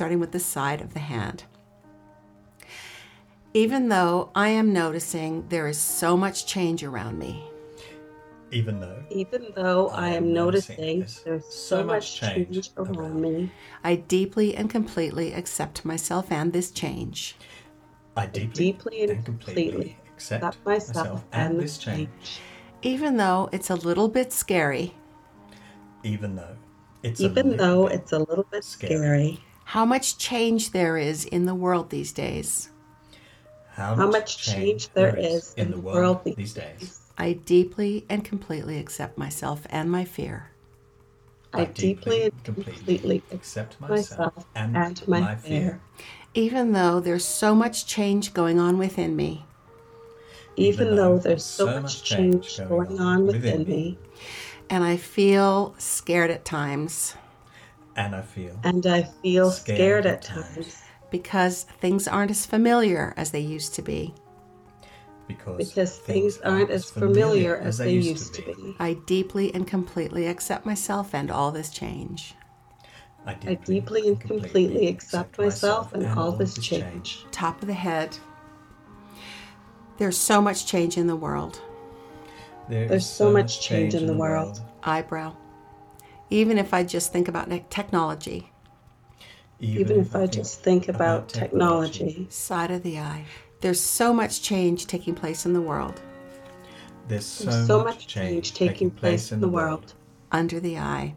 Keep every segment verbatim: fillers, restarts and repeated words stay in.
starting with the side of the hand. Even though I am noticing there is so much change around me. Even though. Even though I, I am noticing there's, there's so, so much change, change around, around me. I deeply and completely accept myself and this change. I deeply, deeply and, and completely, completely accept, accept myself, myself and this change. change. Even though it's a little bit scary. Even though it's Even a though it's a little bit scary. scary. How much change there is in the world these days. How much, How much change there is in, in the world, world these days. days. I deeply and completely accept myself and my fear. I deeply and completely accept myself and, and my, my fear. fear. Even though there's so much change going on within me. Even, Even though there's so, so much change going, going on within, within me. And I feel scared at times. And I feel And I feel scared, scared at times. times. Because things aren't as familiar as they used to be. Because, because things aren't as familiar as they used to be. I deeply and completely accept myself and all this change. I deeply, I deeply and completely accept myself and all this change. Top of the head. There's so much change in the world. There There's so, so much change in the world. world. Eyebrow. Even if I just think about technology. Even, Even if, if I just think about, about technology. technology. Side of the eye. There's so much change taking place in the world. There's so, There's so much much change taking place in the world. world. Under the eye.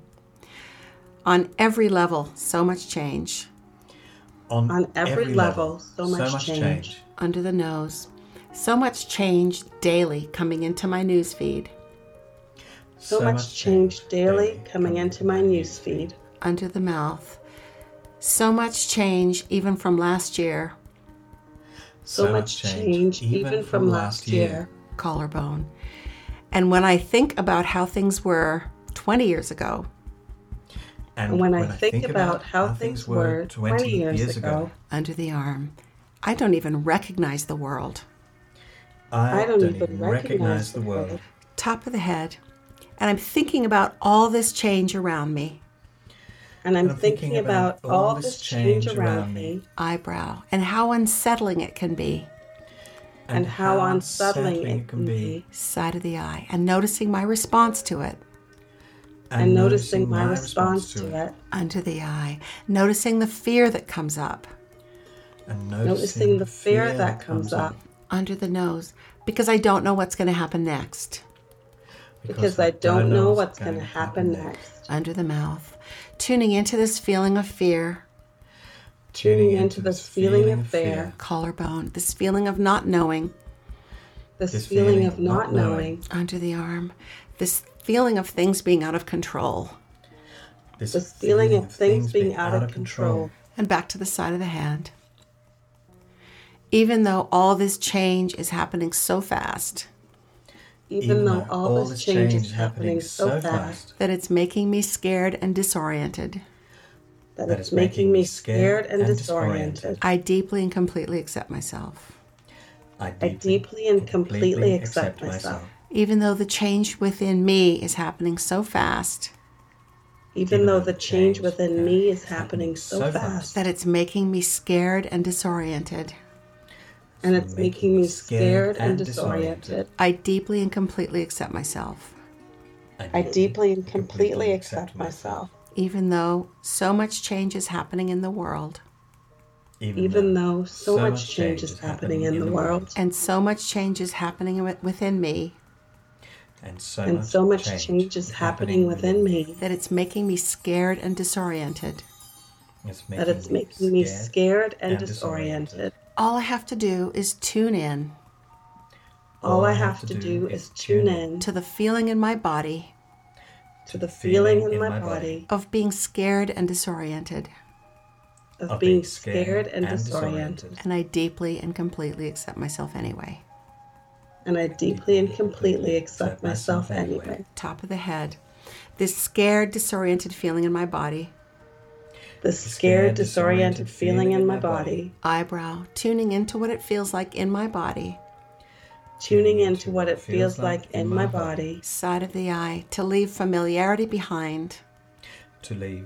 On every level, so much change. On, On every, every level, so much, so much change. change. Under the nose. So much change daily coming into my news feed. So, so much change, change daily, daily coming into my news feed. Under the mouth. So much change even from last year. So, so much change, change even from, from last year. year. Collarbone. And when I think about how things were twenty years ago. And, and when, when I, think, think about how, how things were twenty years, years ago. ago. Under the arm. I don't even recognize the world. I, I don't, don't even recognize, recognize the world. world. Top of the head. And I'm thinking about all this change around me. And I'm, and I'm thinking, thinking about, about all this change around me. Eyebrow. And how unsettling it can be. And, and how, how unsettling, unsettling it can be. Side of the eye. And noticing my response to it. And, and noticing my response to it. it. Under the eye. Noticing the fear that comes up. And noticing, noticing the fear, fear that comes up. up. Under the nose. Because I don't know what's going to happen next. Because, because I don't know what's going to happen next. Under the mouth. Tuning into this feeling of fear. Tuning into this feeling of fear. Collarbone. This feeling of not knowing. This, this feeling, feeling of not knowing. knowing. Under the arm. This feeling of things being out of control. This, this feeling, feeling of things being, being out, out of control. control. And back to the side of the hand. Even though all this change is happening so fast. Even, Even though all, all this change is happening so fast. That it's making me scared and disoriented. That, that it's making me scared and, and disoriented. disoriented. I deeply and completely accept myself. I deeply, I deeply and completely, completely accept, accept myself. myself. Even though the change within me is happening so fast. Even, Even though the change within me is happening so, so fast. That it's making me scared and disoriented. And it's making me scared and disoriented. I deeply and completely accept myself. I deeply and completely accept myself. Even though so much change is happening in the world. Even, Even though so, so much change is happening in the world. And so much change is happening within me. And so, and much, so much change, change is happening within me. That it's making me scared and disoriented. It's that it's making me scared and, and disoriented. disoriented. All I have to do is tune in. All I have to do is tune in to the feeling in my body. To the feeling in my body of being scared and disoriented. Of, of being scared and, and disoriented. And I deeply and completely accept myself anyway. And I deeply and completely accept myself anyway. Top of the head. This scared, disoriented feeling in my body. The scared, disoriented feeling in my body. Eyebrow, tuning into what it feels like in my body. Tuning into what it feels like in my body. Side of the eye, to leave familiarity behind. To leave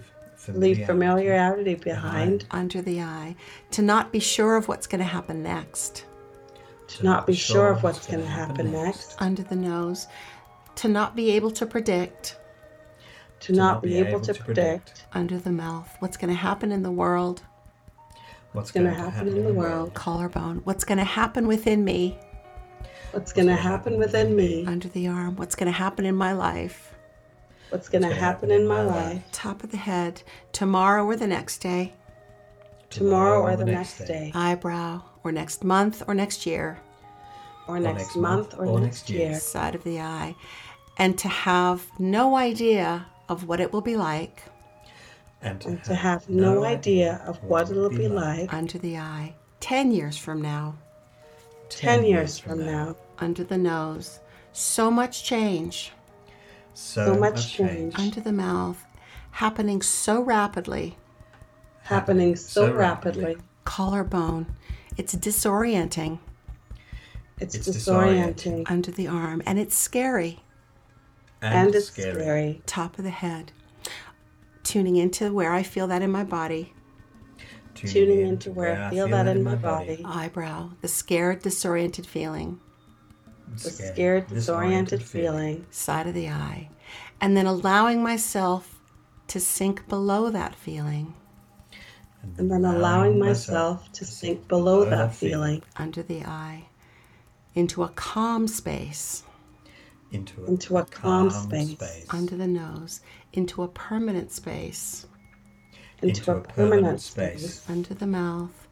leave familiarity behind, under the eye, to not be sure of what's going to happen next, to not be sure of what's going to happen next, under the nose, to not be able to predict, to not be able to predict, under the mouth, what's going to happen in the world, what's going to happen in the world, collarbone, what's going to happen within me, what's going to happen within me, under the arm, what's going to happen in my life, what's going to happen in my life, top of the head, tomorrow or the next day, tomorrow or the next day, eyebrow, or next month or next year, or next month or next year, side of the eye, and to have no idea of what it will be like, and to, and to have, have no idea of what it'll be like, under the eye, ten years from now, ten years from now, under the nose, so much change, so, so much change, under the mouth, happening so rapidly, happening so rapidly, collarbone, it's disorienting, it's, it's disorienting, under the arm, and it's scary, and, and it's scary. scary, top of the head, tuning into where I feel that in my body, tuning, tuning into where, where I feel, feel that in my body, eyebrow, the scared, disoriented feeling, the scared, disoriented feeling, side of the eye, and then allowing myself to sink below that feeling, and then allowing myself to sink below that feeling, under the eye, into a calm space, into a, into a calm, calm space, space, under the nose, into a permanent space, into, into a permanent space, space, under the mouth,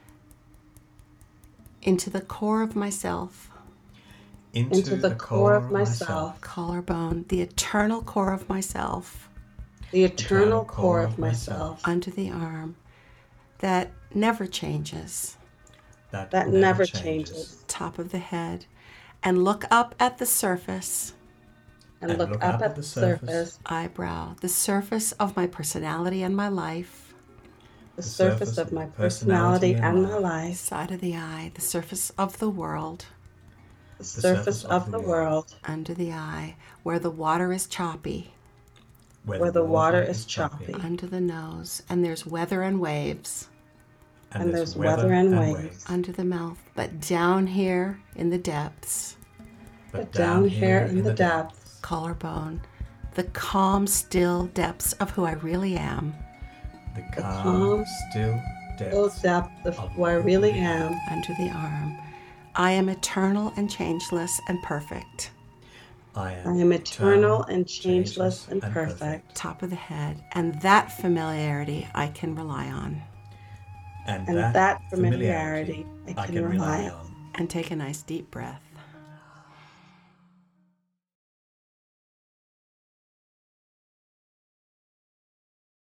into the core of myself, into, into the, the core of myself, collarbone, the eternal core of myself, the eternal core of myself, under the arm, that never changes, that, that never, never changes. changes, top of the head, and look up at the surface, and, and look, look up, up at the surface, surface, eyebrow, the surface of my personality and my life, the, the surface, surface of my personality and my life, side of the eye, the surface of the world, the surface of the world, under the eye, where the water is choppy, where, where the water is choppy, under the nose, and there's weather and waves, and, and there's weather and, and waves, waves, under the mouth, but down here in the depths, but down here in the depths, collarbone, the calm, still depths of who I really am, the calm, still depths of who I really am, under the arm, I am eternal and changeless and perfect. I am, I am eternal and changeless and perfect. perfect. Top of the head. And that familiarity I can rely on. And, and that, that familiarity I can, I can rely on. And take a nice deep breath.